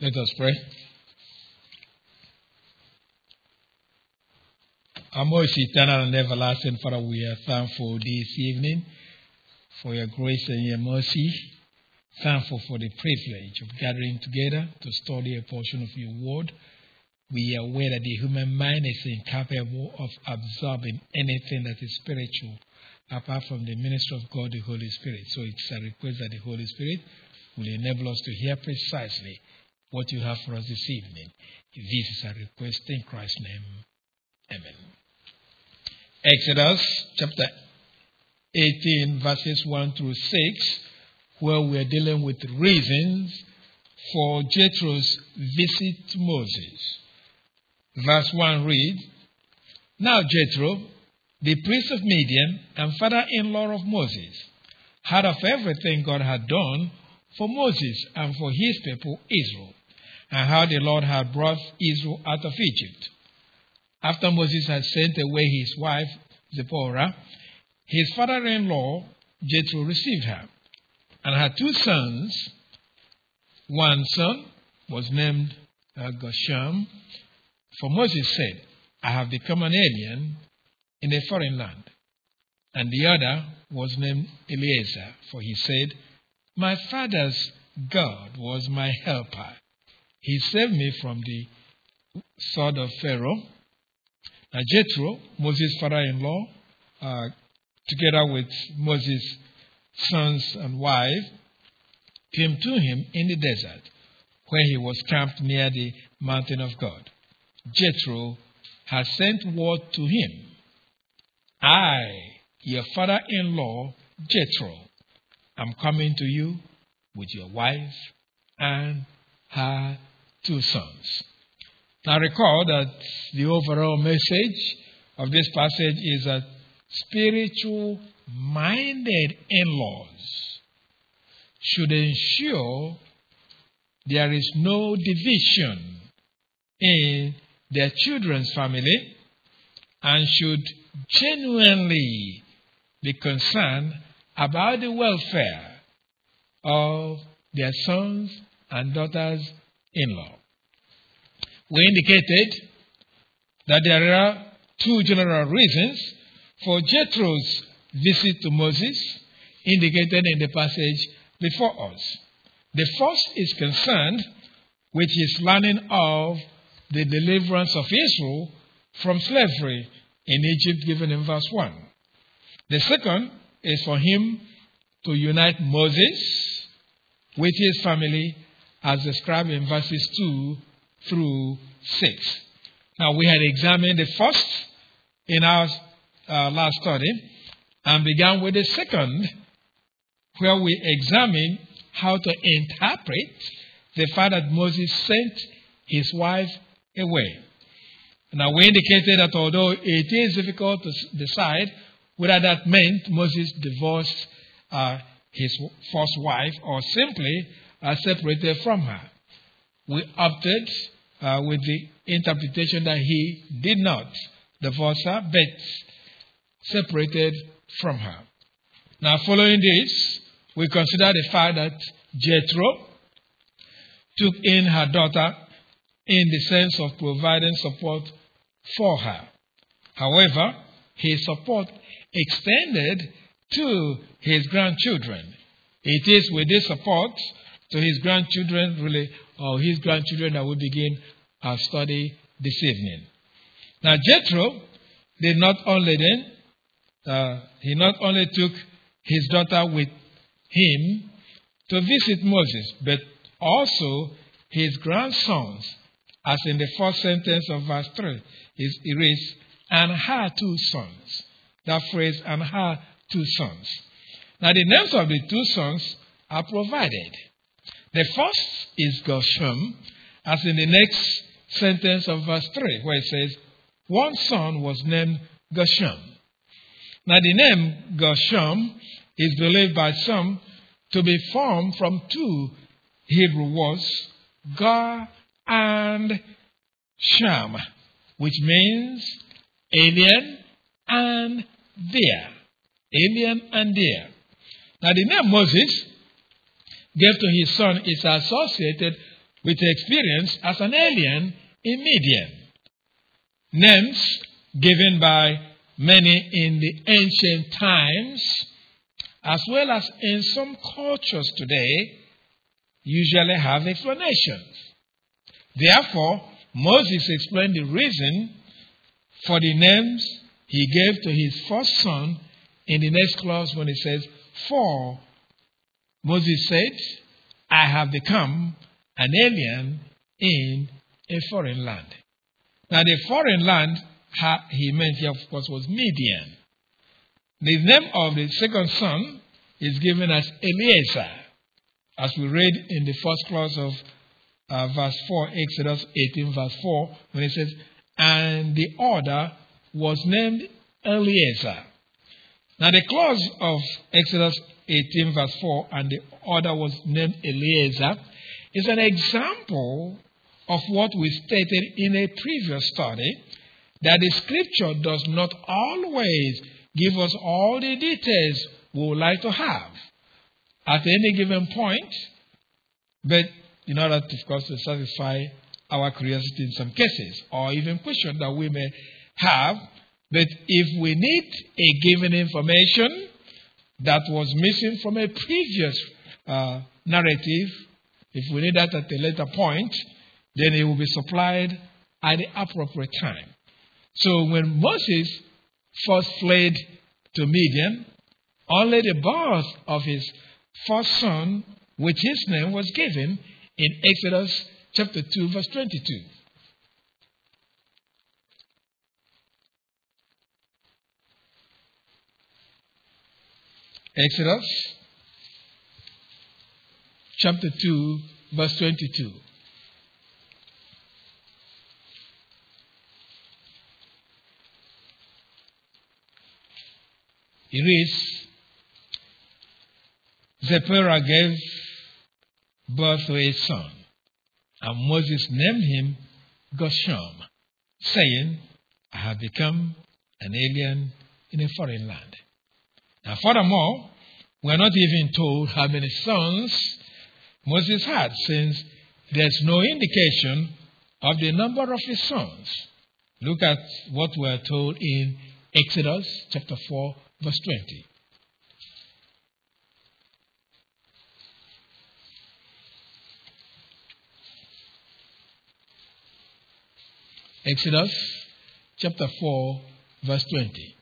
Let us pray. Our most eternal and everlasting Father, we are thankful this evening for your grace and your mercy. Thankful for the privilege of gathering together to study a portion of your word. We are aware that the human mind is incapable of absorbing anything that is spiritual apart from the ministry of God, the Holy Spirit. So it's a request that the Holy Spirit will enable us to hear precisely what you have for us this evening. This is a request in Christ's name. Amen. Exodus chapter 18, verses 1 through 6, where we are dealing with reasons for Jethro's visit to Moses. Verse 1 reads, Now Jethro, the priest of Midian and father-in-law of Moses, heard of everything God had done for Moses and for his people Israel, and how the Lord had brought Israel out of Egypt. After Moses had sent away his wife Zipporah, his father-in-law Jethro received her, and had two sons. One son was named Gershom, for Moses said, I have become an alien in a foreign land. And the other was named Eleazar, for he said, My father's God was my helper. He saved me from the sword of Pharaoh. Now Jethro, Moses' father-in-law, together with Moses' sons and wife, came to him in the desert, where he was camped near the mountain of God. Jethro had sent word to him, I, your father-in-law, Jethro, am coming to you with your wife and her two sons. Now recall that the overall message of this passage is that spiritual-minded in-laws should ensure there is no division in their children's family and should genuinely be concerned about the welfare of their sons and daughters-in-law. We indicated that there are two general reasons for Jethro's visit to Moses, indicated in the passage before us. The first is concerned with his learning of the deliverance of Israel from slavery in Egypt, given in verse 1. The second is for him to unite Moses with his family, as described in verses 2 through 6. Now, we had examined the first in our last study and began with the second, where we examined how to interpret the fact that Moses sent his wife away. Now, we indicated that although it is difficult to decide whether that meant Moses divorced his first wife or simply separated from her, we opted with the interpretation that he did not divorce her, but separated from her. Now, following this, we consider the fact that Jethro took in her daughter in the sense of providing support for her. However, his support extended to his grandchildren. It is with this support to his grandchildren, that we begin our study this evening. Now, Jethro he not only took his daughter with him to visit Moses, but also his grandsons, as in the first sentence of verse 3 is erased, and her two sons. That phrase, and her two sons. Now, the names of the two sons are provided. The first is Gershom, as in the next sentence of verse 3, where it says, one son was named Gershom. Now, the name Gershom is believed by some to be formed from two Hebrew words, Gar and Sham, which means alien and dear. Alien and dear. Now, the name Moses gave to his son is associated with experience as an alien in Midian. Names given by many in the ancient times, as well as in some cultures today, usually have explanations. Therefore, Moses explained the reason for the names he gave to his first son in the next clause when he says, "For Moses said, I have become an alien in a foreign land." Now, the foreign land he meant here, of course, was Midian. The name of the second son is given as Eliezer, as we read in the first clause of verse 4, Exodus 18, verse 4, when it says, "And the other was named Eliezer." Now, the clause of Exodus 18, verse 4, "and the other was named Eliezer," is an example of what we stated in a previous study, that the scripture does not always give us all the details we would like to have at any given point, but in order, of course, to satisfy our curiosity in some cases, or even questions that we may have. But if we need a given information that was missing from a previous narrative, if we need that at a later point, then it will be supplied at the appropriate time. So when Moses first fled to Midian, only the birth of his first son, which his name was given in Exodus chapter 2, verse 22. Exodus chapter 2, verse 22. It reads, "Zipporah gave birth to a son, and Moses named him Gershom, saying, I have become an alien in a foreign land." Now, furthermore, we are not even told how many sons Moses had, since there's no indication of the number of his sons. Look at what we are told in Exodus chapter 4, verse 20. Exodus chapter 4, verse 20.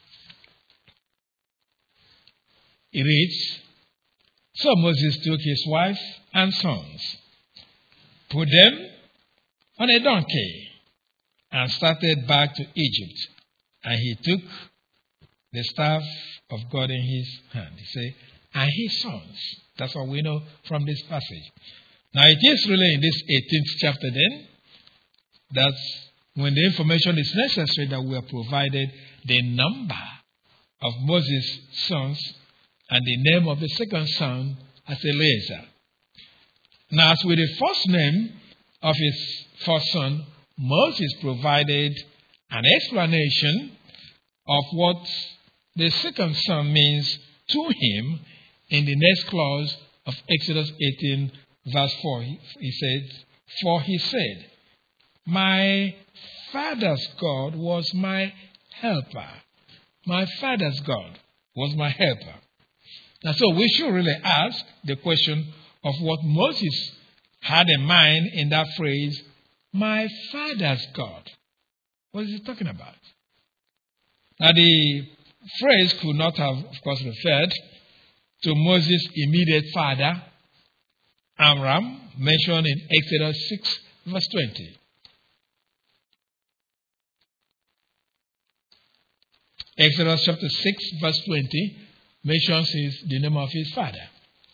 It reads, "So Moses took his wife and sons, put them on a donkey, and started back to Egypt. And he took the staff of God in his hand." He said, "and his sons." That's what we know from this passage. Now, it is really in this 18th chapter then, that's when the information is necessary, that we are provided the number of Moses' sons and the name of the second son as Eliezer. Now, as with the first name of his first son, Moses provided an explanation of what the second son means to him in the next clause of Exodus 18, verse 4. He said, "For he said, my father's God was my helper." My father's God was my helper. And so we should really ask the question of what Moses had in mind in that phrase, "my father's God." What is he talking about? Now, the phrase could not have, of course, referred to Moses' immediate father, Amram, mentioned in Exodus 6, verse 20. Exodus chapter 6, verse 20 mentions the name of his father.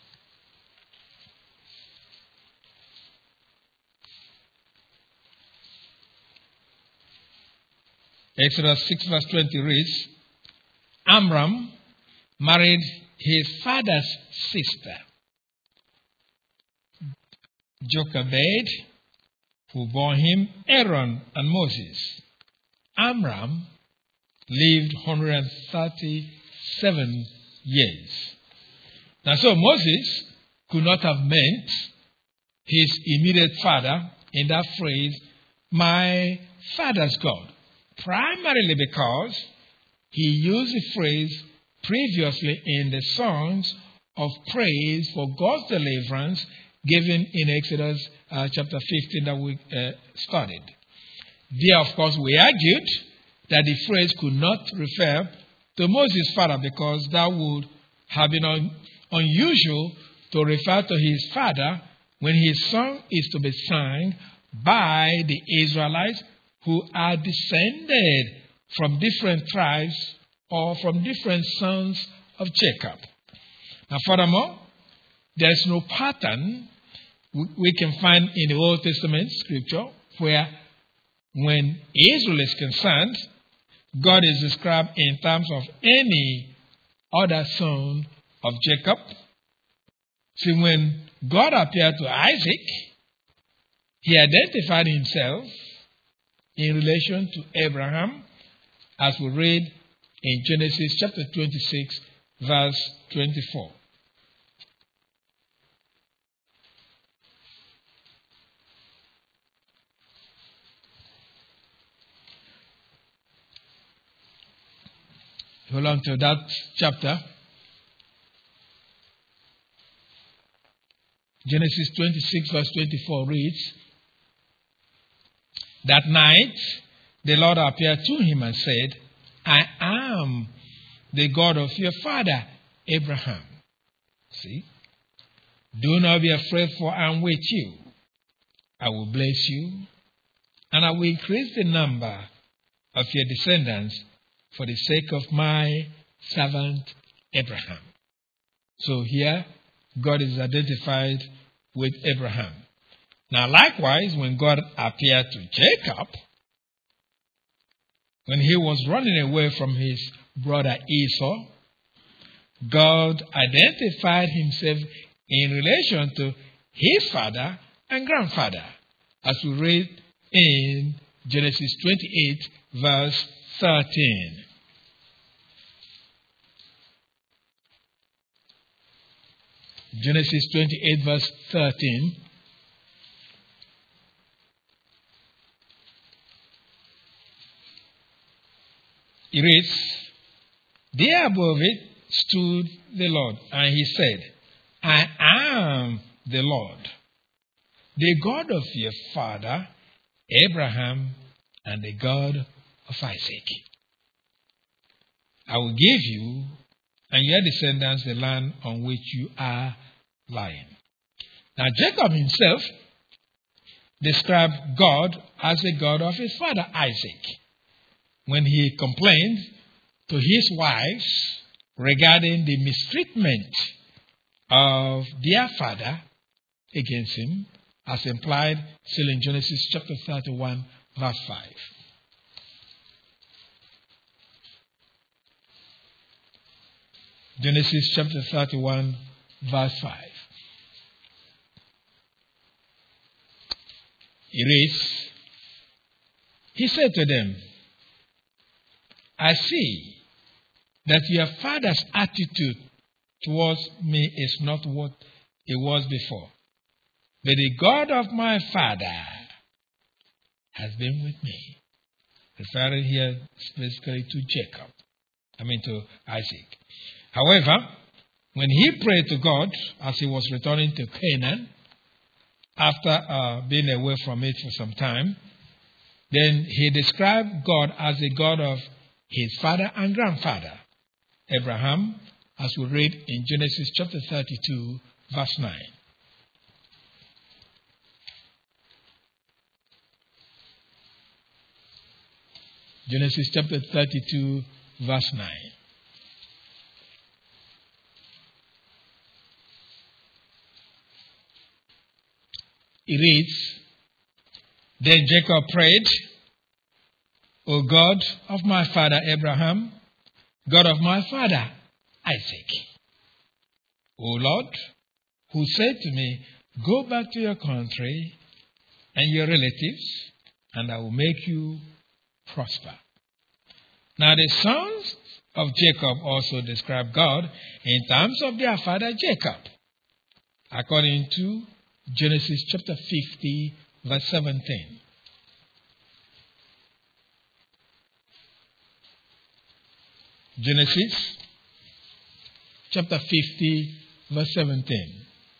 Exodus 6, verse 20 reads, "Amram married his father's sister, Jochebed, who bore him Aaron and Moses. Amram lived 137 years." Now, so Moses could not have meant his immediate father in that phrase, my father's God, primarily because he used the phrase previously in the songs of praise for God's deliverance given in Exodus chapter 15 that we studied. There, of course, we argued that the phrase could not refer to Moses' father because that would have been unusual to refer to his father when his song is to be sung by the Israelites who are descended from different tribes or from different sons of Jacob. Now, furthermore, there is no pattern we can find in the Old Testament scripture where when Israel is concerned, God is described in terms of any other son of Jacob. See, when God appeared to Isaac, he identified himself in relation to Abraham, as we read in Genesis chapter 26, verse 24. Hold on to that chapter. Genesis 26, verse 24 reads, that night the Lord appeared to him and said, I am the God of your father Abraham. See? Do not be afraid, for I am with you. I will bless you, and I will increase the number of your descendants for the sake of my servant Abraham. So here, God is identified with Abraham. Now, likewise, when God appeared to Jacob, when he was running away from his brother Esau, God identified himself in relation to his father and grandfather, as we read in Genesis 28, verse 13. Genesis 28, verse 13. It reads, there above it stood the Lord, and he said, I am the Lord, the God of your father Abraham and the God of Isaac. I will give you and your descendants the land on which you are lying. Now, Jacob himself described God as the God of his father Isaac when he complained to his wives regarding the mistreatment of their father against him, as implied still in Genesis chapter 31, verse 5. Genesis chapter 31, verse 5. It reads, he said to them, I see that your father's attitude towards me is not what it was before. But the God of my father has been with me. Referring here specifically to to Isaac. However, when he prayed to God as he was returning to Canaan, after being away from it for some time, then he described God as the God of his father and grandfather, Abraham, as we read in Genesis chapter 32, verse 9. Genesis chapter 32, verse 9. It reads, then Jacob prayed, O God of my father Abraham, God of my father Isaac, O Lord, who said to me, go back to your country and your relatives, and I will make you prosper. Now the sons of Jacob also describe God in terms of their father Jacob, according to Genesis chapter 50, verse 17. Genesis chapter 50, verse 17.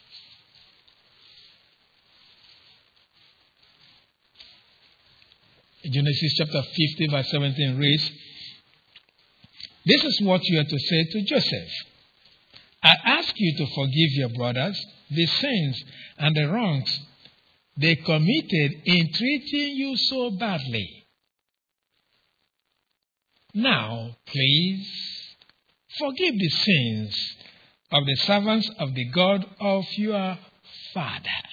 Genesis chapter 50, verse 17 reads, "This is what you are to say to Joseph. I ask you to forgive your brothers the sins and the wrongs they committed in treating you so badly. Now, please, forgive the sins of the servants of the God of your father."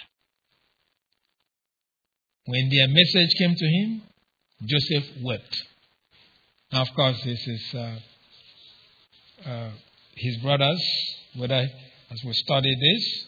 When their message came to him, Joseph wept. Now, of course, this is his brothers, whether, as we study this,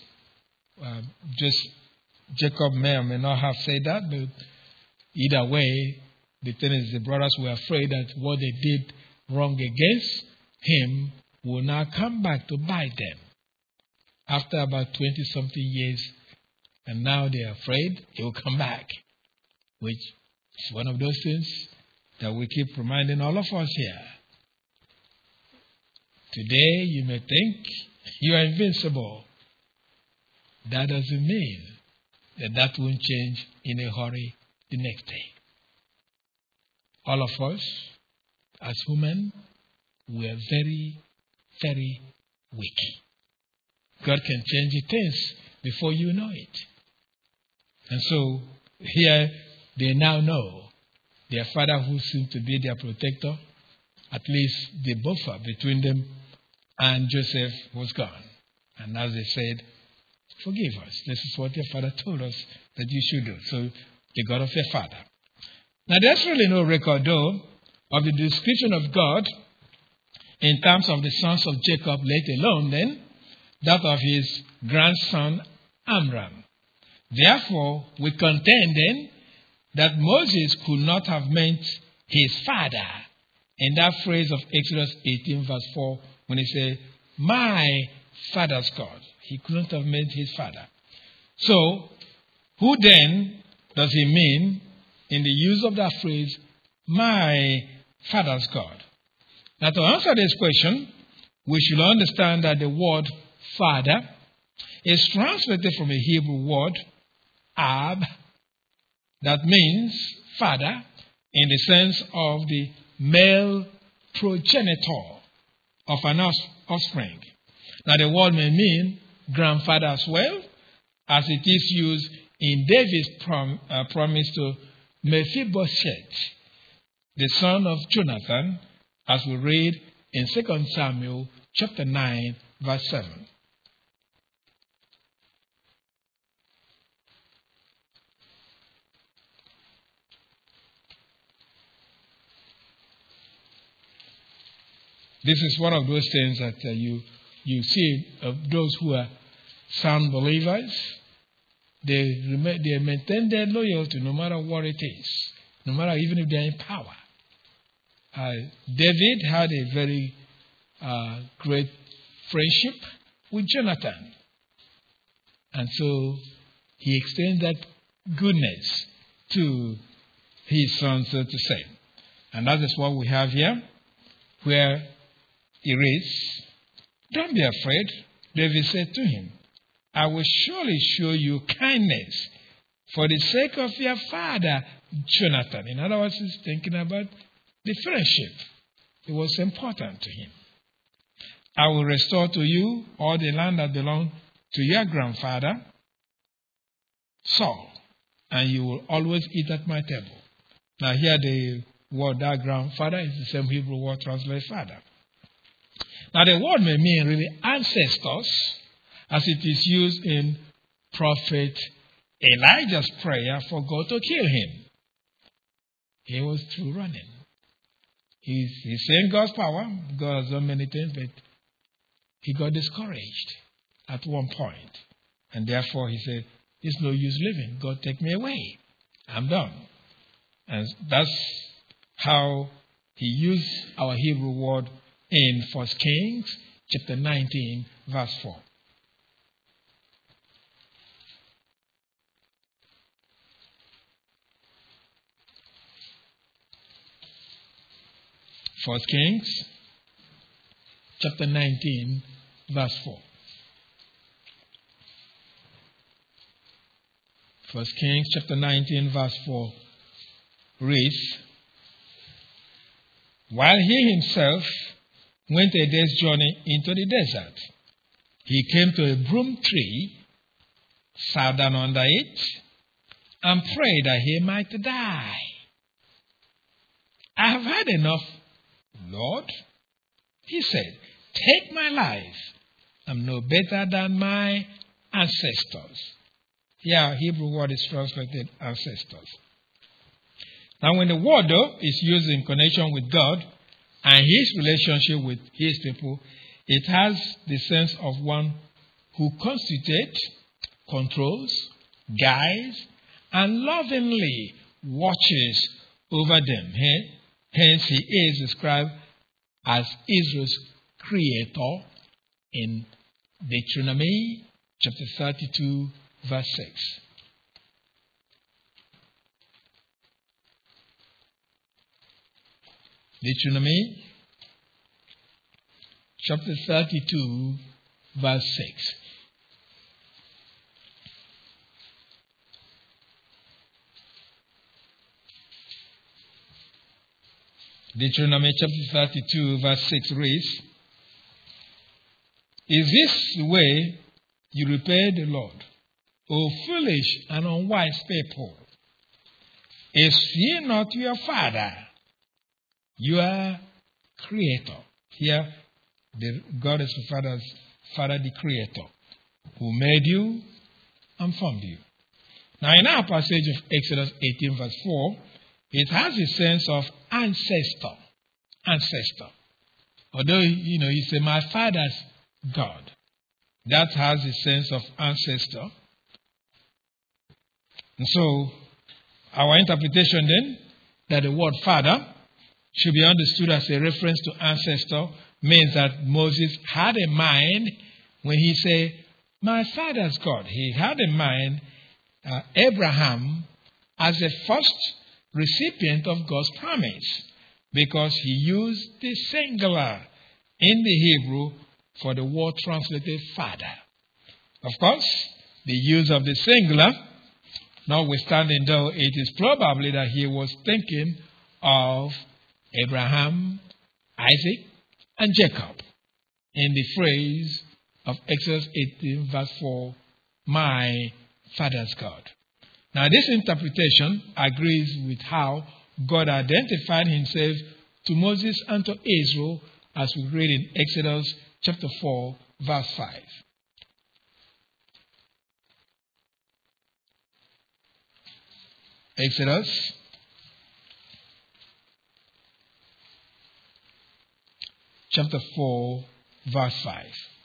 Jacob may or may not have said that, but either way, the thing is the brothers were afraid that what they did wrong against him will now come back to bite them after about 20-something years, and now they are afraid it will come back, which is one of those things that we keep reminding all of us here. Today, you may think you are invincible. That doesn't mean that won't change in a hurry the next day. All of us, as human, we are very, very weak. God can change things before you know it. And so, here, they now know their father, who seemed to be their protector, at least the buffer between them and Joseph, was gone. And as they said, "Forgive us. This is what your father told us that you should do." So, the God of your father. Now, there's really no record, though, of the description of God in terms of the sons of Jacob, let alone then that of his grandson Amram. Therefore, we contend then that Moses could not have meant his father in that phrase of Exodus 18, verse 4, when he said, "My father's God." He couldn't have meant his father. So, who then does he mean in the use of that phrase, "my father's God"? Now, to answer this question, we should understand that the word father is translated from a Hebrew word, ab, that means father in the sense of the male progenitor of an offspring. Now, the word may mean grandfather as well, as it is used in David's promise to Mephibosheth, the son of Jonathan, as we read in 2 Samuel chapter 9, verse 7. This is one of those things that you see of those who are sound believers. They maintain their loyalty no matter what it is, no matter even if they're in power. David had a very great friendship with Jonathan. And so he extends that goodness to his son, so to say. And that is what we have here, where he reads, "Don't be afraid," David said to him. "I will surely show you kindness for the sake of your father, Jonathan." In other words, he's thinking about the friendship. It was important to him. "I will restore to you all the land that belonged to your grandfather, Saul, and you will always eat at my table." Now here the word that grandfather is the same Hebrew word translated father. Now the word may mean really ancestors, as it is used in Prophet Elijah's prayer for God to kill him. He was through running. He's saying God's power. God has done many things, but he got discouraged at one point. And therefore he said, "It's no use living. God, take me away. I'm done." And that's how he used our Hebrew word in 1 Kings chapter 19, verse 4. 1 Kings chapter 19, verse 4. 1 Kings chapter 19, verse 4 reads, while he himself went a day's journey into the desert, he came to a broom tree, sat down under it, and prayed that he might die. I have had enough, Lord. He said, take my life. I'm no better than my ancestors. Here, Hebrew word is translated ancestors. Now, when the word, though, is used in connection with God and his relationship with his people, it has the sense of one who constitutes, controls, guides, and lovingly watches over them. Hence, he is described as Israel's creator in Deuteronomy chapter 32, verse 6. Deuteronomy chapter 32, verse 6. Deuteronomy chapter 32, verse 6 reads, is this the way you repay the Lord, O foolish and unwise people? Is he not your father, your creator? Here, God is the Father, the creator, who made you and formed you. Now, in our passage of Exodus 18, verse 4, it has a sense of ancestor. Although, you say, my father's God. That has a sense of ancestor. And so, our interpretation then, that the word father should be understood as a reference to ancestor, means that Moses had in mind, when he said, my father's God, he had in mind Abraham as the first recipient of God's promise, because he used the singular in the Hebrew for the word translated father. Of course, the use of the singular, notwithstanding though, it is probably that he was thinking of Abraham, Isaac, and Jacob in the phrase of Exodus 18, verse 4, my father's God. Now, this interpretation agrees with how God identified himself to Moses and to Israel, as we read in Exodus chapter 4, verse 5. Exodus chapter 4, verse 5.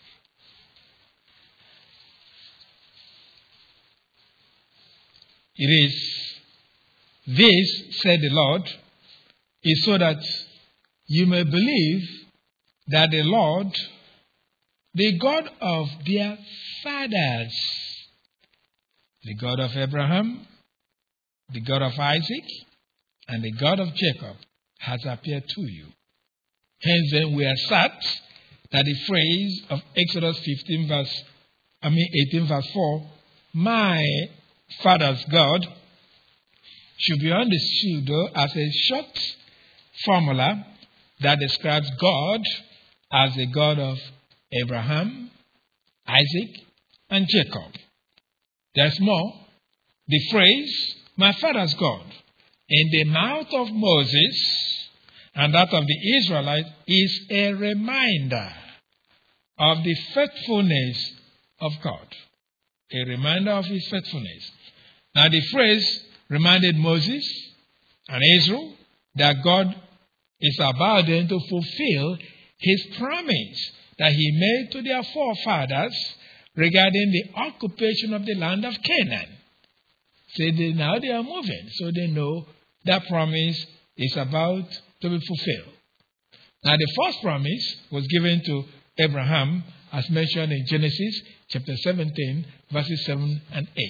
It is, this, said the Lord, is so that you may believe that the Lord, the God of their fathers, the God of Abraham, the God of Isaac, and the God of Jacob, has appeared to you. Hence then we assert that the phrase of Exodus 18 verse 4, my father's God, should be understood as a short formula that describes God as the God of Abraham, Isaac, and Jacob. There's more. The phrase, my father's God, in the mouth of Moses and that of the Israelites, is a reminder of the faithfulness of God. A reminder of his faithfulness. Now, the phrase reminded Moses and Israel that God is about them to fulfill his promise that he made to their forefathers regarding the occupation of the land of Canaan. So now they are moving, so they know that promise is about to be fulfilled. Now, the first promise was given to Abraham, as mentioned in Genesis chapter 17, verses 7 and 8.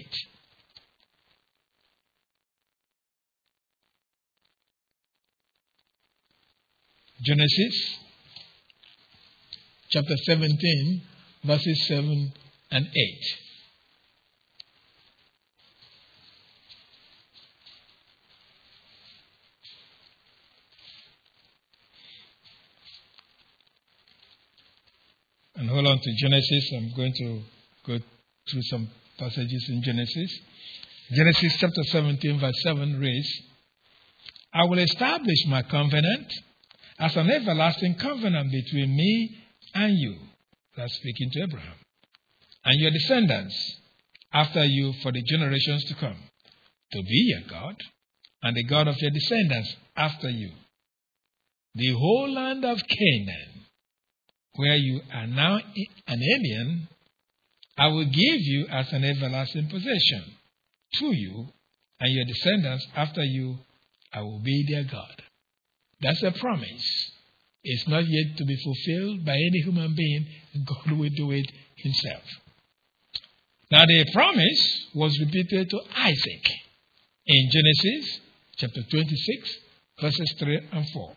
Genesis chapter 17, verses 7 and 8. And hold on to Genesis. I'm going to go through some passages in Genesis. Genesis chapter 17, verse 7 reads, I will establish my covenant as an everlasting covenant between me and you. That's speaking to Abraham. And your descendants after you for the generations to come, to be your God and the God of your descendants after you. The whole land of Canaan, where you are now an alien, I will give you as an everlasting possession. To you and your descendants after you, I will be their God. That's a promise. It's not yet to be fulfilled by any human being. God will do it himself. Now the promise was repeated to Isaac in Genesis chapter 26, verses 3 and 4.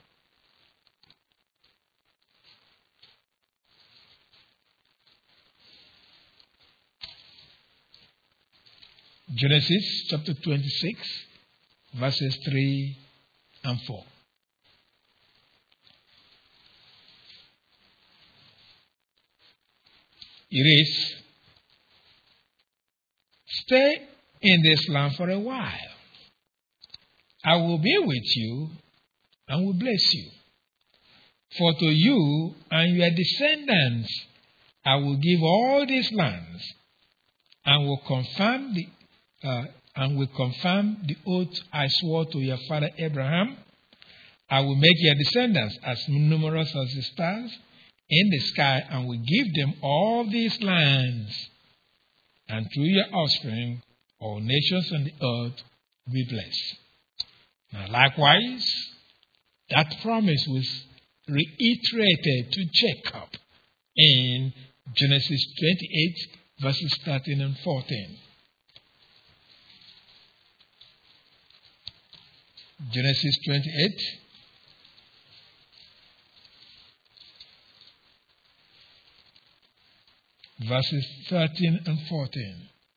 Genesis chapter 26, verses 3 and 4. It is, stay in this land for a while. I will be with you and will bless you. For to you and your descendants I will give all these lands, and will confirm the oath I swore to your father Abraham. I will make your descendants as numerous as the stars in the sky, and will give them all these lands. And through your offspring, all nations on the earth will be blessed. Now, likewise, that promise was reiterated to Jacob in Genesis 28, verses 13 and 14. Genesis 28, verses 13 and 14.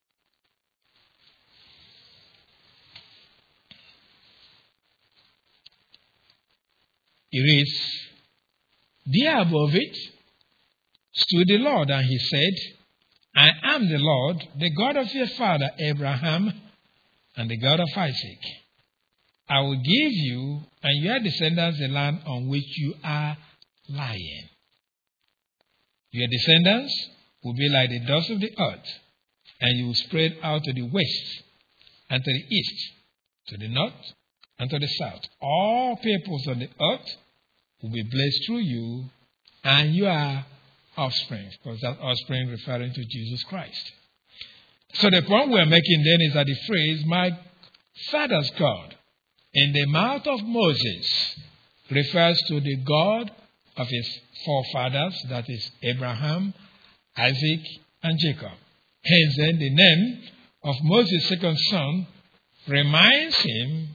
It is, there above it stood the Lord, and he said, I am the Lord, the God of your father Abraham, and the God of Isaac. I will give you and your descendants the land on which you are lying. Your descendants will be like the dust of the earth, and you will spread out to the west and to the east, to the north and to the south. All peoples on the earth will be blessed through you and your offspring, because that offspring referring to Jesus Christ. So the point we're making then is that the phrase, my father's God, in the mouth of Moses, refers to the God of his forefathers, that is Abraham, Isaac, and Jacob. Hence then the name of Moses' second son reminds him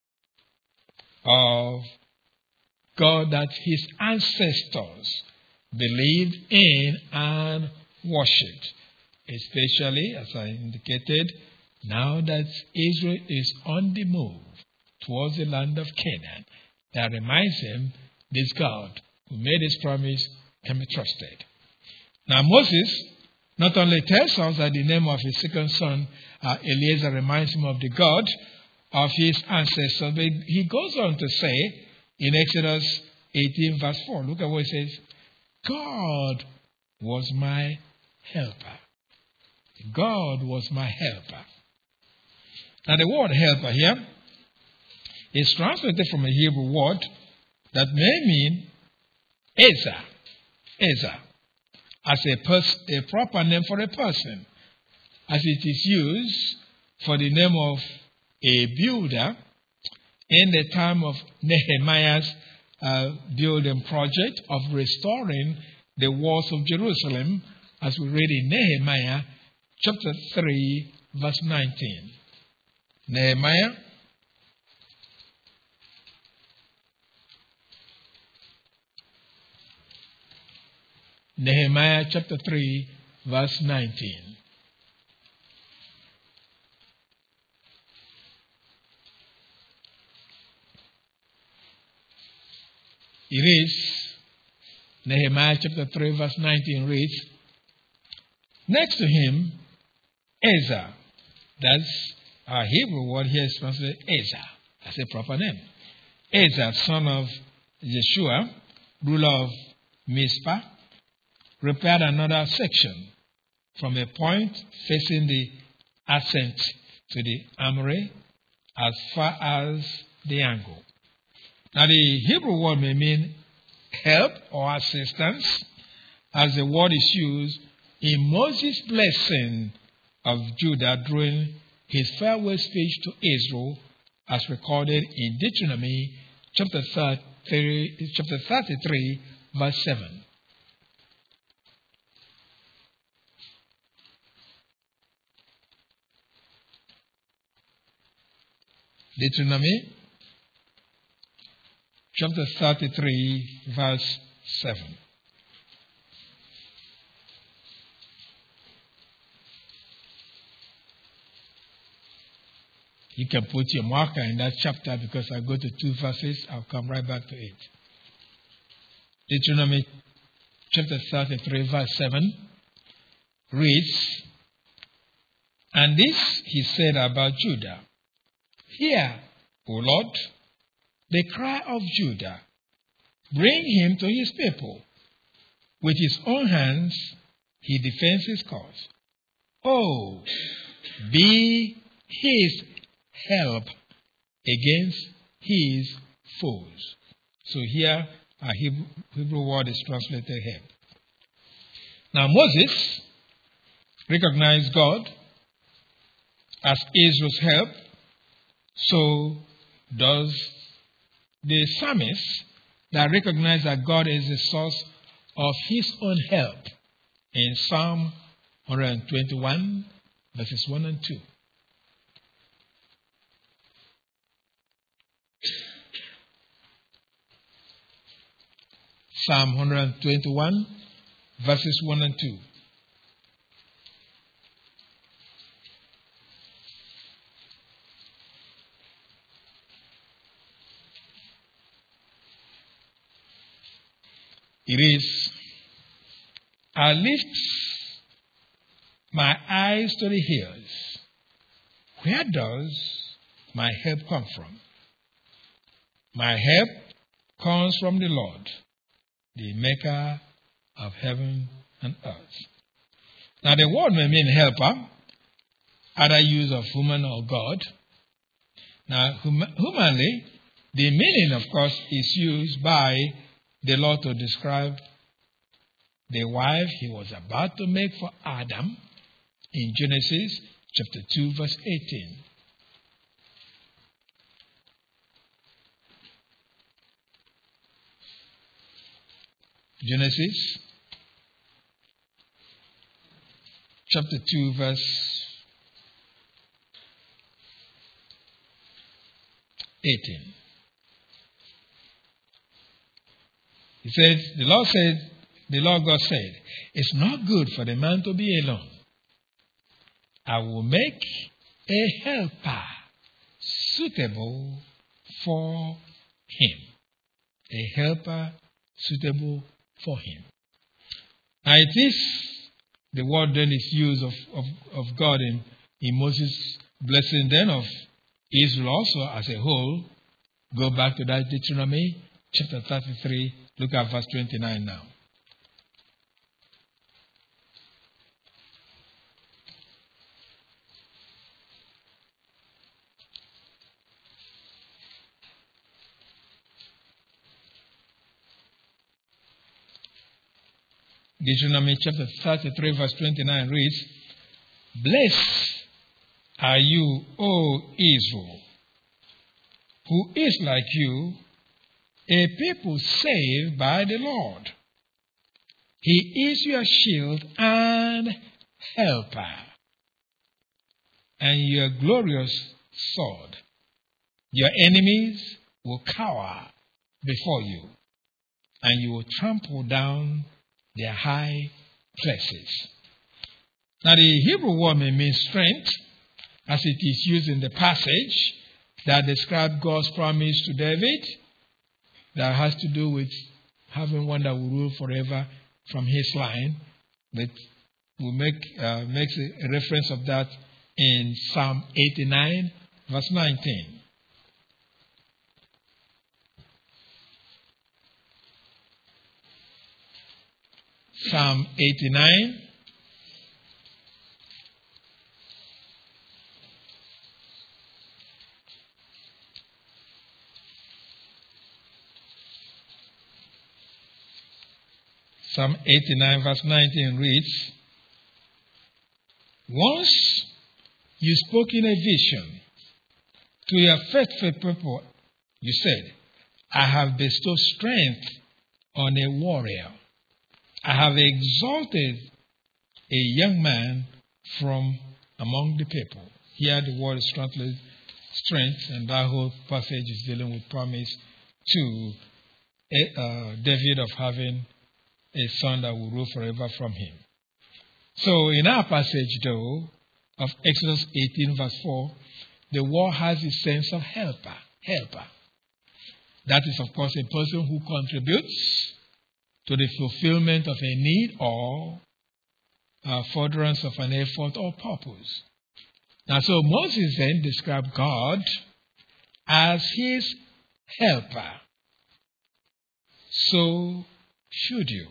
of God that his ancestors believed in and worshipped. Especially, as I indicated, now that Israel is on the move towards the land of Canaan, that reminds him this God who made his promise can be trusted. Now Moses not only tells us that the name of his second son, Eliezer, reminds him of the God of his ancestors, but he goes on to say in Exodus 18 verse 4, look at what it says, God was my helper. God was my helper. Now the word helper here is translated from a Hebrew word that may mean Ezer, as a proper name for a person, as it is used for the name of a builder in the time of Nehemiah's building project of restoring the walls of Jerusalem, as we read in Nehemiah chapter 3, verse 19. Nehemiah Nehemiah chapter 3, verse 19. It is Nehemiah chapter 3, verse 19 reads, next to him, Ezra. That's our Hebrew word here is translated Ezra. That's a proper name. Ezra, son of Jeshua, ruler of Mizpah, repaired another section from a point facing the ascent to the armory as far as the angle. Now, the Hebrew word may mean help or assistance, as the word is used in Moses' blessing of Judah during his farewell speech to Israel, as recorded in Deuteronomy chapter 33, verse 7. Deuteronomy chapter 33, verse 7. You can put your marker in that chapter because I go to 2 verses. I'll come right back to it. Deuteronomy chapter 33, verse 7 reads, and this he said about Judah. Hear, O Lord, the cry of Judah. Bring him to his people. With his own hands he defends his cause. Oh, be his help against his foes. So here a Hebrew word is translated help. Now Moses recognized God as Israel's help. So does the psalmist that recognize that God is the source of his own help in Psalm 121, verses 1 and 2. Psalm 121, verses 1 and 2. It is, I lift my eyes to the hills. Where does my help come from? My help comes from the Lord, the maker of heaven and earth. Now the word may mean helper, other use of human or God. Now humanly, the meaning of course is used by the Lord to describe the wife he was about to make for Adam in Genesis chapter 2, verse 18. Genesis chapter 2, verse 18. He said, the Lord God said, it's not good for the man to be alone. I will make a helper suitable for him. A helper suitable for him. Now it is the word then is used of God in Moses' blessing then of Israel also as a whole. Go back to that Deuteronomy chapter 33. Look at verse 29 now. Deuteronomy chapter 33 verse 29 reads, blessed are you, O Israel, who is like you, a people saved by the Lord. He is your shield and helper, and your glorious sword. Your enemies will cower before you, and you will trample down their high places. Now, the Hebrew word may mean strength, as it is used in the passage that describes God's promise to David, that has to do with having one that will rule forever from his line. But we makes a reference of that in Psalm 89, verse 19. Psalm 89. Psalm 89 verse 19 reads, "Once you spoke in a vision to your faithful people, you said, I have bestowed strength on a warrior. I have exalted a young man from among the people." Here the word is translated strength, and that whole passage is dealing with promise to David of having a son that will rule forever from him. So in our passage, though, of Exodus 18, verse 4, the word has a sense of helper. That is, of course, a person who contributes to the fulfillment of a need or furtherance of an effort or purpose. Now, so Moses then described God as his helper. So should you.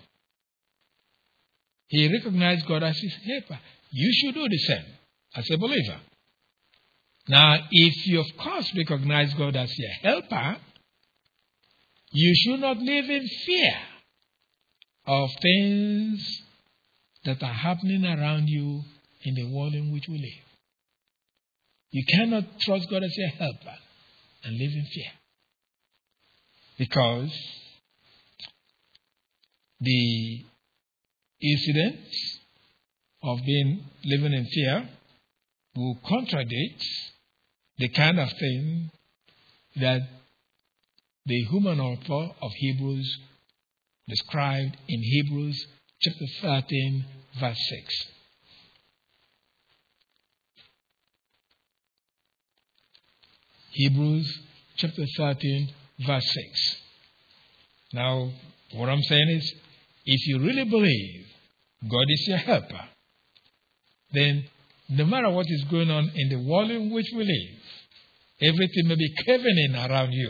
He recognized God as his helper. You should do the same as a believer. Now, if you, of course, recognize God as your helper, you should not live in fear of things that are happening around you in the world in which we live. You cannot trust God as your helper and live in fear. Because the incidents of living in fear will contradict the kind of thing that the human author of Hebrews described in Hebrews chapter 13, verse 6. Hebrews chapter 13, verse 6. Now, what I'm saying is, if you really believe God is your helper, then no matter what is going on in the world in which we live, everything may be caving in around you.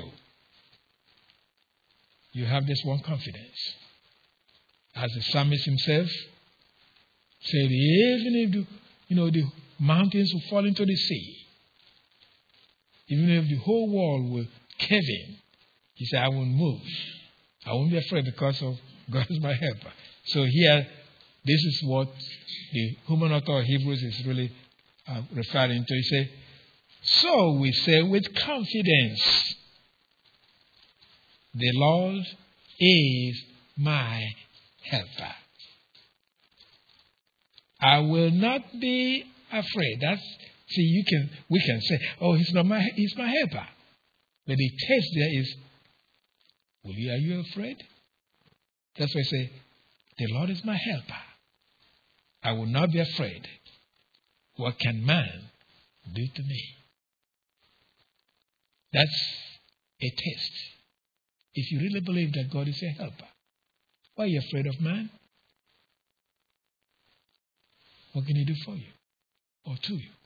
You have this one confidence. As the psalmist himself said, even if the mountains will fall into the sea, even if the whole world will cave in, he said, I won't move. I won't be afraid because of God is my helper. So here, this is what the human author of Hebrews is really referring to. He said, so we say with confidence, the Lord is my helper. I will not be afraid. We can say, oh, he's my helper. But the test there is, are you afraid? That's why I say, the Lord is my helper. I will not be afraid. What can man do to me? That's a test. If you really believe that God is your helper, why are you afraid of man? What can he do for you or to you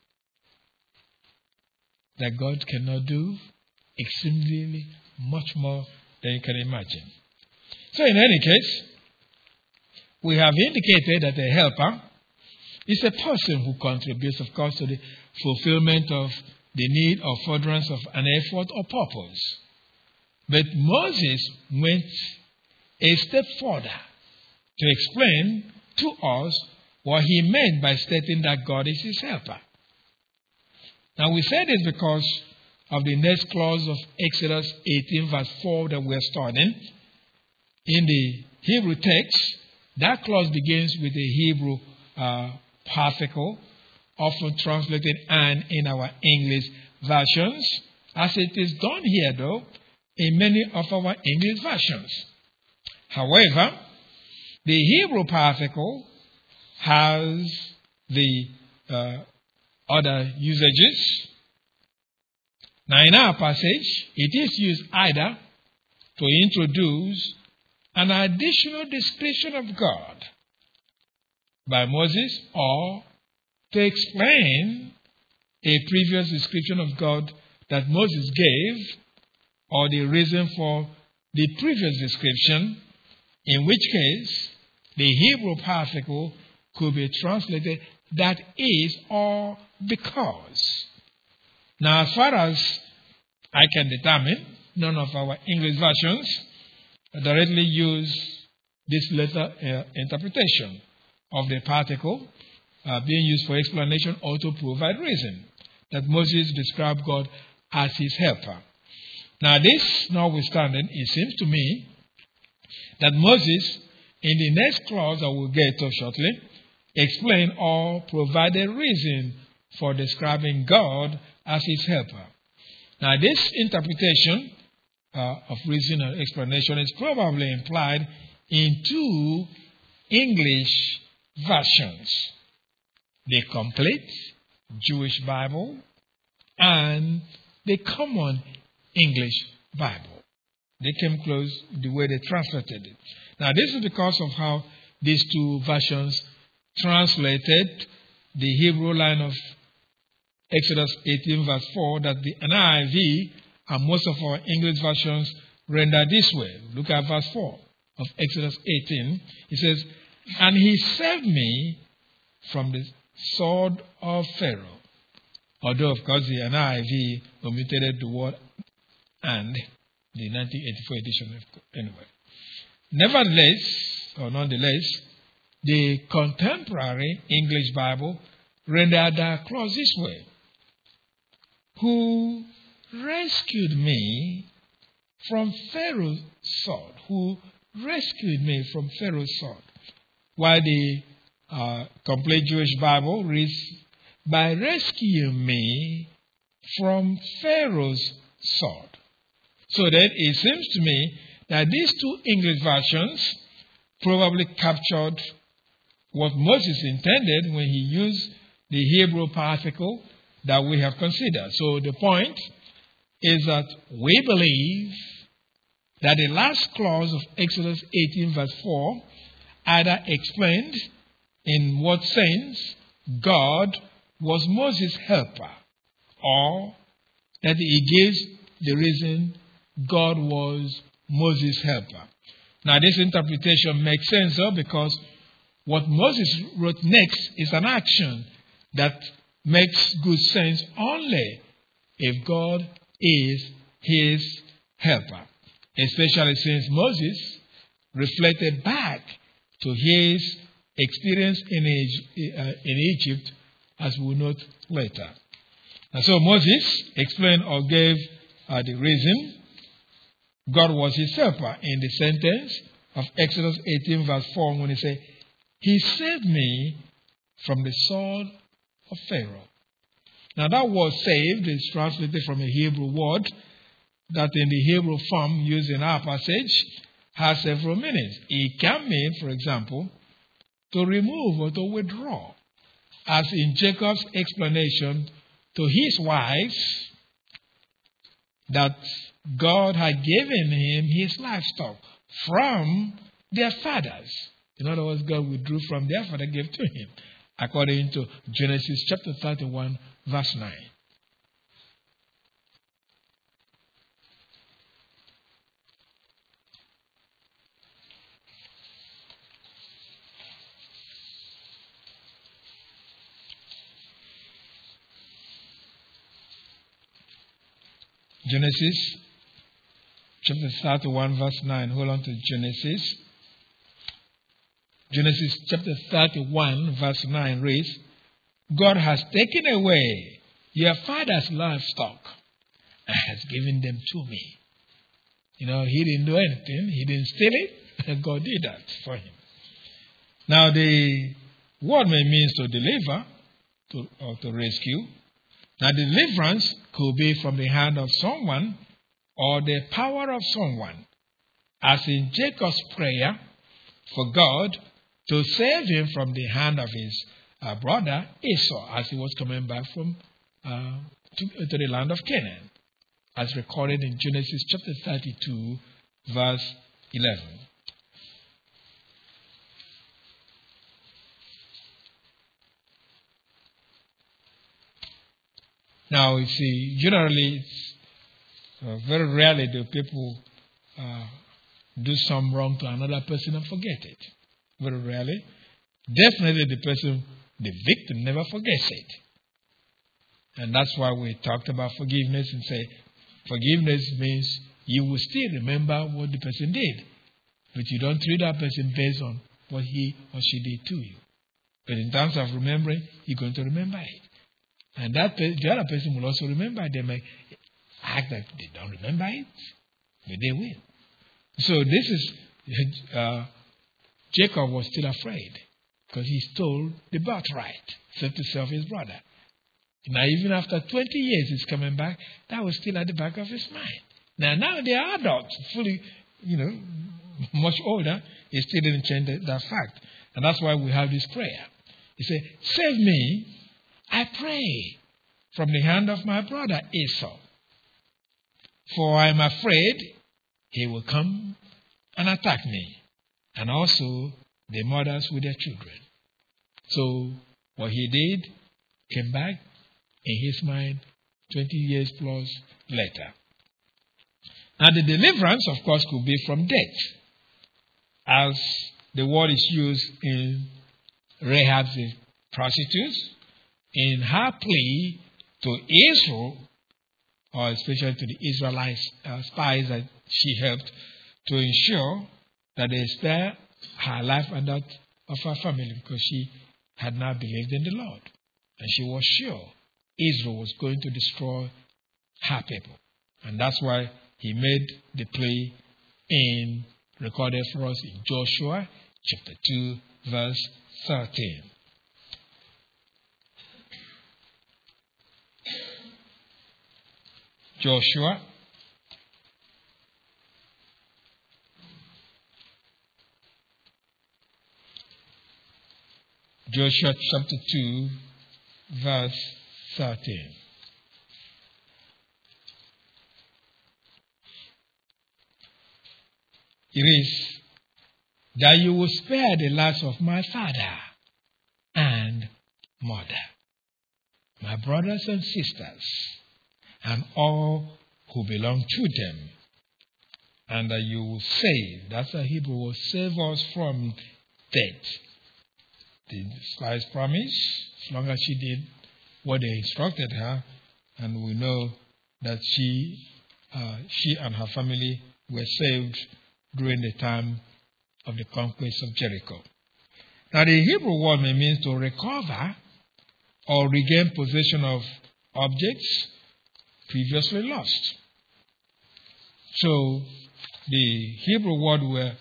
that God cannot do exceedingly much more than you can imagine? So in any case, we have indicated that a helper is a person who contributes, of course, to the fulfillment of the need or furtherance of an effort or purpose. But Moses went a step further to explain to us what he meant by stating that God is his helper. Now we say this because of the next clause of Exodus 18 verse 4 that we're studying. In the Hebrew text, that clause begins with the Hebrew particle, often translated "and" in our English versions, as it is done here, though, in many of our English versions. However, The Hebrew particle has the other usages. Now, in our passage, it is used either to introduce an additional description of God by Moses or to explain a previous description of God that Moses gave, or the reason for the previous description, in which case the Hebrew particle could be translated that is or because. Now, as far as I can determine, none of our English versions directly use this latter interpretation of the particle being used for explanation or to provide reason that Moses described God as his helper. Now, this notwithstanding, it seems to me that Moses, in the next clause that we'll get to shortly, explained or provided reason for describing God as his helper. Now, this interpretation of reason or explanation is probably implied in two English versions: the complete Jewish Bible and the common English Bible. They came close the way they translated it. Now, this is because of how these two versions translated the Hebrew line of Exodus 18 verse 4 that the NIV and most of our English versions render this way. Look at verse 4 of Exodus 18. It says, "And he saved me from the sword of Pharaoh." Although, of course, the NIV omitted the word "and," the 1984 edition anyway. Nonetheless, the contemporary English Bible rendered that clause this way: "Who rescued me from Pharaoh's sword." Who rescued me from Pharaoh's sword. While the complete Jewish Bible reads, "by rescuing me from Pharaoh's sword." So then it seems to me that these two English versions probably captured what Moses intended when he used the Hebrew particle that we have considered. So the point is that we believe that the last clause of Exodus 18 verse 4 either explained in what sense God was Moses' helper, or that he gives the reason God was Moses' helper. Now, this interpretation makes sense because what Moses wrote next is an action that makes good sense only if God is his helper, especially since Moses reflected back to his experience in Egypt, as we'll note later. And so Moses explained or gave the reason God was his helper in the sentence of Exodus 18 verse 4 when he said, "He saved me from the sword of Pharaoh." Now, that word "saved" is translated from a Hebrew word that in the Hebrew form used in our passage has several meanings. It can mean, for example, to remove or to withdraw, as in Jacob's explanation to his wives that God had given him his livestock from their fathers. In other words, God withdrew from their father, gave to him, according to Genesis chapter 31, verse 9. Genesis chapter 31, verse 9. Hold on to Genesis. Genesis chapter 31, verse 9 reads, "God has taken away your father's livestock and has given them to me." You know, he didn't do anything. He didn't steal it. God did that for him. Now, the word may mean to deliver or to rescue. Now, deliverance could be from the hand of someone or the power of someone, as in Jacob's prayer for God to save him from the hand of his brother Esau as he was coming back from to the land of Canaan, as recorded in Genesis chapter 32, verse 11. Now, you see, generally, it's very rarely do people do some wrong to another person and forget it. Very rarely. Definitely the victim never forgets it. And that's why we talked about forgiveness and say forgiveness means you will still remember what the person did, but you don't treat that person based on what he or she did to you. But in terms of remembering, you're going to remember it. And the other person will also remember it. They may act like they don't remember it, but they will. So this is, Jacob was still afraid because he stole the birthright, said to self his brother. Now, even after 20 years, he's coming back. That was still at the back of his mind. Now they are adults, fully, much older. He still didn't change that fact. And that's why we have this prayer. He said, save me, I pray, from the hand of my brother Esau. For I am afraid he will come and attack me, and also the mothers with their children. So what he did came back in his mind 20 years plus later. Now the deliverance, of course, could be from death, as the word is used in Rahab's prostitute, in her plea to Israel, or especially to the Israelite spies that she helped, to ensure that they spare her life and that of her family, because she had not believed in the Lord. And she was sure Israel was going to destroy her people. And that's why he made the plea recorded for us in Joshua chapter 2, verse 13. Joshua chapter 2, verse 13. It is that you will spare the lives of my father and mother, my brothers and sisters, and all who belong to them, and that you will save, that's a Hebrew word, save us from death. The spies promised, as long as she did what they instructed her, and we know that she and her family were saved during the time of the conquest of Jericho. Now the Hebrew word means to recover or regain possession of objects previously lost. So the Hebrew word we're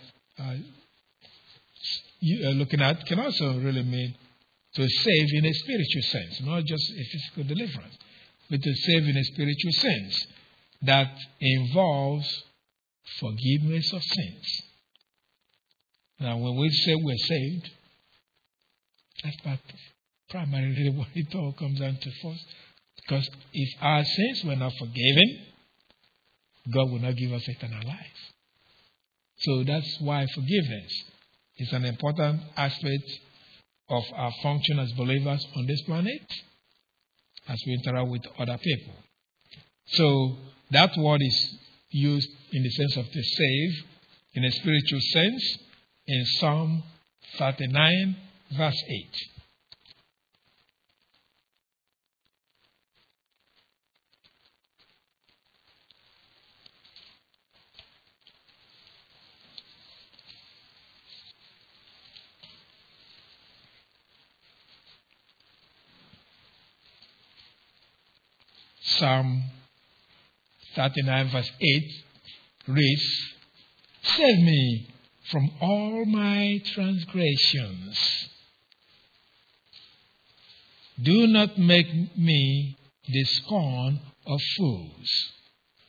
looking at can also really mean to save in a spiritual sense, not just a physical deliverance, but to save in a spiritual sense that involves forgiveness of sins. Now, when we say we're saved, that's primarily what it all comes down to first. Because if our sins were not forgiven, God will not give us eternal life. So that's why forgiveness is an important aspect of our function as believers on this planet as we interact with other people. So that word is used in the sense of to save in a spiritual sense in Psalm 39, verse 8. Psalm 39 verse 8 reads, save me from all my transgressions. Do not make me the scorn of fools.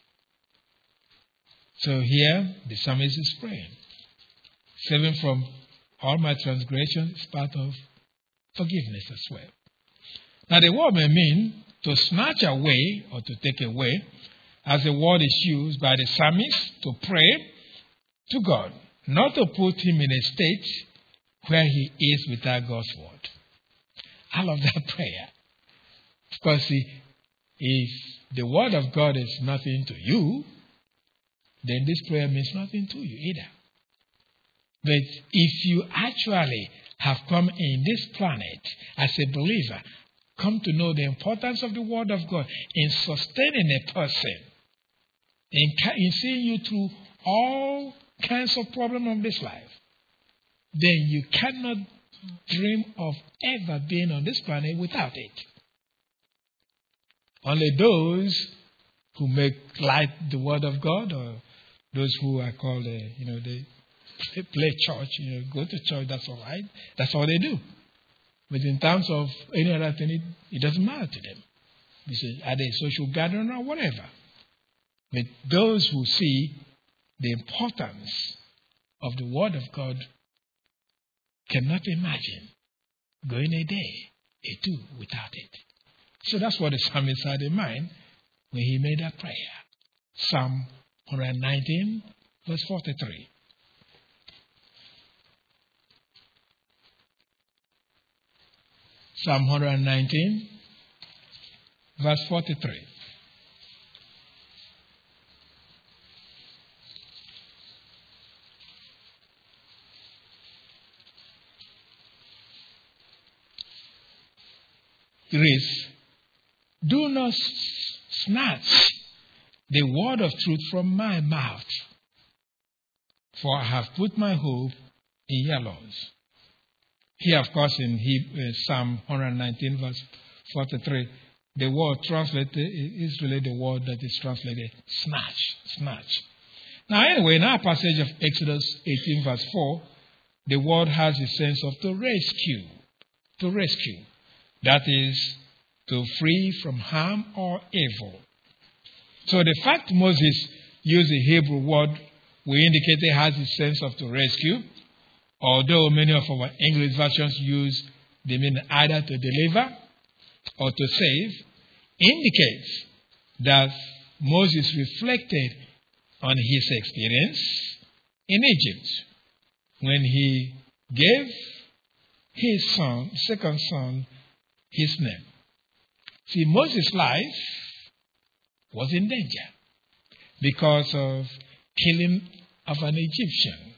So here the psalmist is praying, save him from all my transgression is part of forgiveness as well. Now, the word may mean to snatch away or to take away, as the word is used by the psalmist to pray to God, not to put him in a state where he is without God's word. I love that prayer. Of course, if the word of God is nothing to you, then this prayer means nothing to you either. But if you actually have come in this planet as a believer, come to know the importance of the word of God in sustaining a person, in seeing you through all kinds of problems of this life, then you cannot dream of ever being on this planet without it. Only those who make light the word of God, or those who are called, they play church, go to church, that's all right. That's all they do. But in terms of any other thing, it doesn't matter to them. You say, are they a social gathering or whatever? But those who see the importance of the word of God cannot imagine going a day, a two without it. So that's what the psalmist had in mind when he made that prayer. Psalm 119, verse 43. Psalm 119, verse 43. It reads, do not snatch the word of truth from my mouth, for I have put my hope in your laws. Here, of course, in Psalm 119, verse 43, the word translated is really the word that is translated snatch. Now, anyway, in our passage of Exodus 18, verse 4, the word has a sense of to rescue. That is, to free from harm or evil. So the fact Moses used the Hebrew word we indicated has a sense of to rescue, although many of our English versions use the meaning either to deliver or to save, indicates that Moses reflected on his experience in Egypt when he gave his second son, his name. See, Moses' life was in danger because of killing of an Egyptian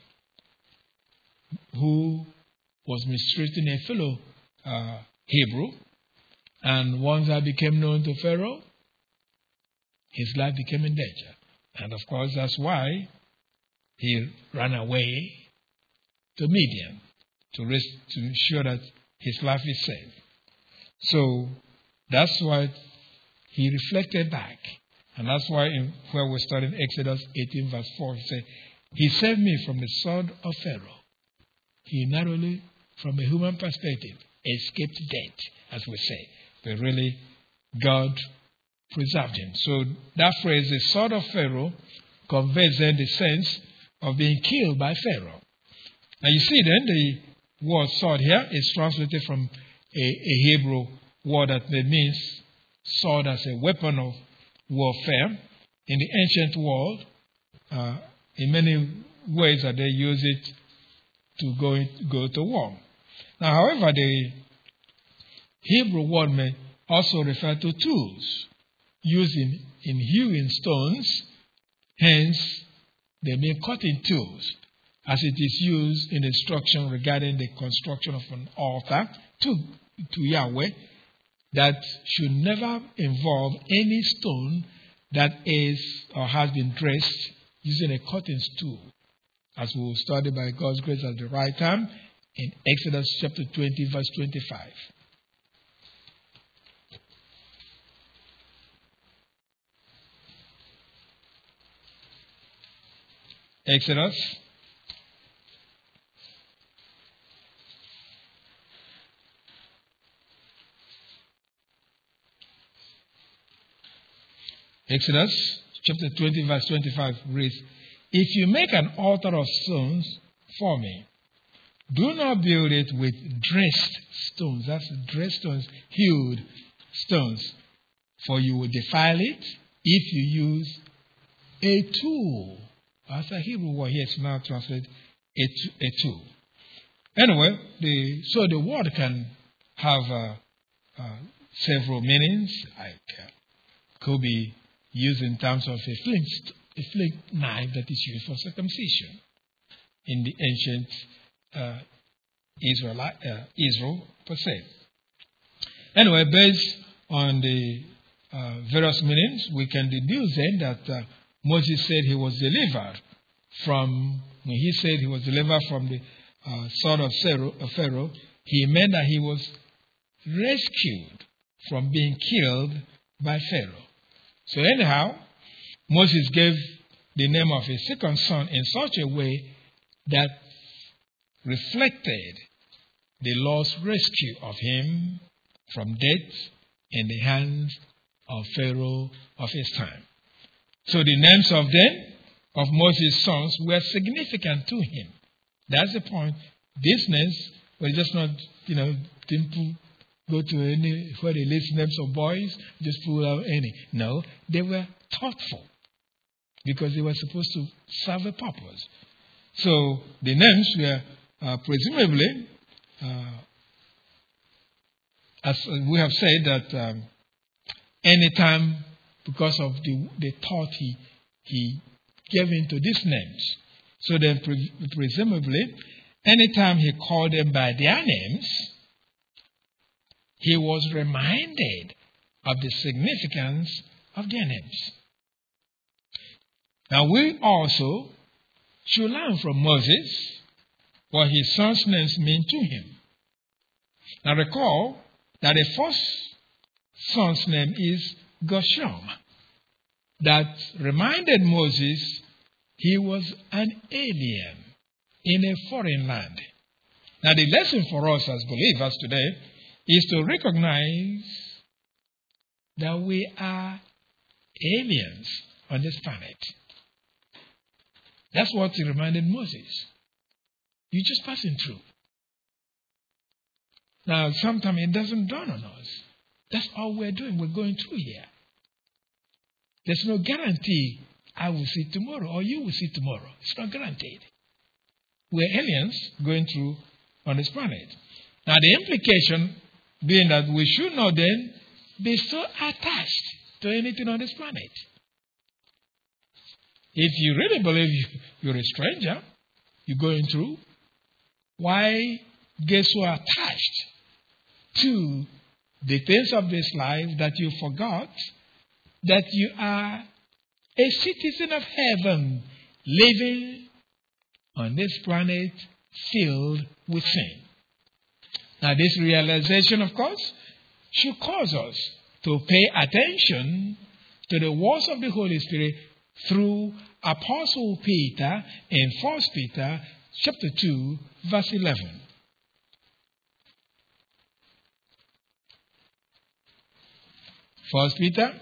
who was mistreating a fellow Hebrew. And once that became known to Pharaoh, his life became in danger. And of course, that's why he ran away to Midian to ensure that his life is safe. So that's why he reflected back. And that's why where we're studying Exodus 18, verse 4, he said, he saved me from the sword of Pharaoh. He not only, from a human perspective, escaped death, as we say, but really God preserved him. So that phrase, the sword of Pharaoh, conveys then the sense of being killed by Pharaoh. Now you see then the word sword here is translated from a Hebrew word that means sword as a weapon of warfare. In the ancient world, in many ways that they use it to go to war. Now, however, the Hebrew word may also refer to tools used in hewing stones. Hence, they mean cutting tools, as it is used in instruction regarding the construction of an altar to Yahweh that should never involve any stone that is or has been dressed using a cutting tool, as we will study by God's grace at the right time in Exodus chapter 20, verse 25. Exodus chapter 20, verse 25 reads, if you make an altar of stones for me, do not build it with dressed stones. That's dressed stones, hewed stones. For you will defile it if you use a tool. As a Hebrew word here, it's now translated a tool. Anyway, so the word can have several meanings. Could be used in terms of a flint knife that is used for circumcision in the ancient Israel per se. Anyway, based on the various meanings, we can deduce then that Moses said he was delivered from, when he said he was delivered from the sword of Pharaoh, he meant that he was rescued from being killed by Pharaoh. So anyhow, Moses gave the name of his second son in such a way that reflected the Lord's rescue of him from death in the hands of Pharaoh of his time. So the names of Moses' sons were significant to him. That's the point. These names were just not, simple. Go to any where they list names of boys, just pull out any. No, they were thoughtful because they were supposed to serve a purpose. So the names were presumably, as we have said, that anytime, because of the thought he gave into these names. So then presumably, anytime he called them by their names, he was reminded of the significance of their names. Now we also should learn from Moses what his sons' names mean to him. Now recall that the first son's name is Gershom. That reminded Moses he was an alien in a foreign land. Now the lesson for us as believers today is to recognize that we are aliens on this planet. That's what he reminded Moses. You're just passing through. Now, sometimes it doesn't dawn on us. That's all we're doing. We're going through here. There's no guarantee I will see tomorrow or you will see tomorrow. It's not guaranteed. We're aliens going through on this planet. Now, the implication being that we should not then be so attached to anything on this planet. If you really believe you're a stranger, you're going through, why get so attached to the things of this life that you forgot that you are a citizen of heaven living on this planet filled with sin? Now, this realization, of course, should cause us to pay attention to the words of the Holy Spirit through Apostle Peter in 1 Peter chapter 2, verse 11. First Peter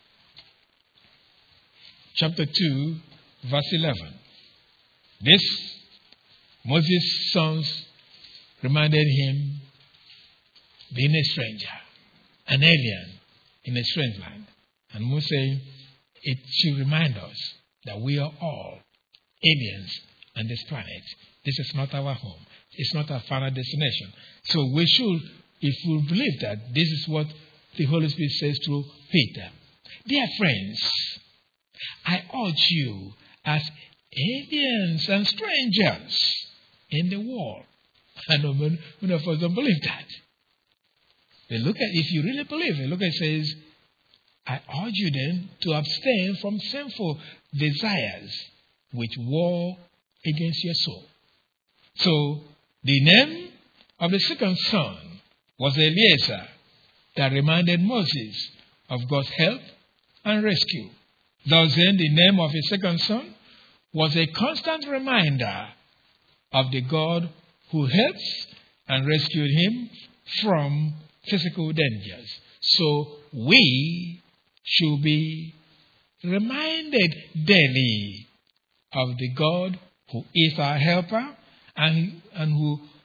chapter 2, verse 11. This Moses' sons reminded him being a stranger, an alien in a strange land. And Moses saying it should remind us that we are all aliens on this planet. This is not our home. It's not our final destination. So we should, if we believe that, this is what the Holy Spirit says through Peter. Dear friends, I urge you as aliens and strangers in the world. I know many of us don't believe that. But look at, if you really believe it, look at it says, I urge you then to abstain from sinful desires which war against your soul. So, the name of the second son was Eliezer, that reminded Moses of God's help and rescue. Thus then, the name of his second son was a constant reminder of the God who helps and rescued him from physical dangers. So we should be reminded daily of the God who is our helper and who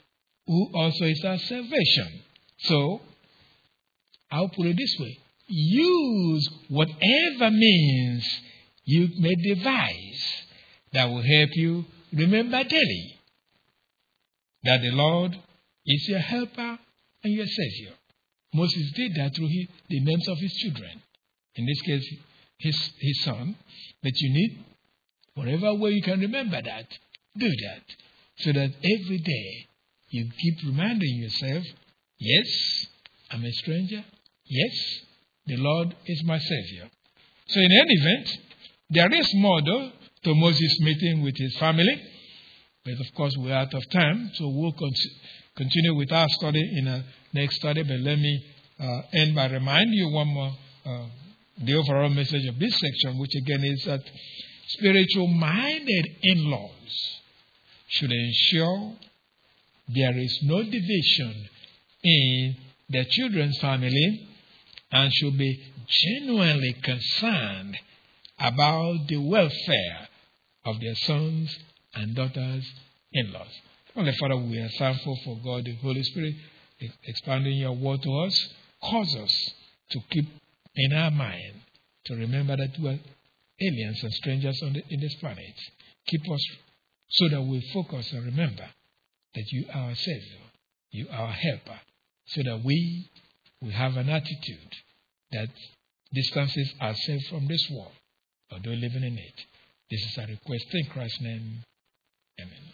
who also is our salvation. So, I'll put it this way. Use whatever means you may devise that will help you remember daily that the Lord is your helper and your Savior. Moses did that through the names of his children. In this case, his son. But you need, whatever way you can remember that, do that. So that every day you keep reminding yourself, yes, I'm a stranger. Yes, the Lord is my Savior. So in any event, there is more though to Moses' meeting with his family. But of course, we're out of time, so we'll continue with our study in our next study. But let me end by reminding you one more, the overall message of this section, which again is that spiritual-minded in-laws should ensure there is no division in their children's family and should be genuinely concerned about the welfare of their sons and daughters-in-laws. Holy Father, we are thankful for God, the Holy Spirit, expanding your word to us. Cause us to keep in our mind to remember that we are aliens and strangers in this planet. Keep us so that we focus and remember that you are our Savior, you are our helper, so that we will have an attitude that distances ourselves from this world, although living in it. This is our request in Christ's name. Amen.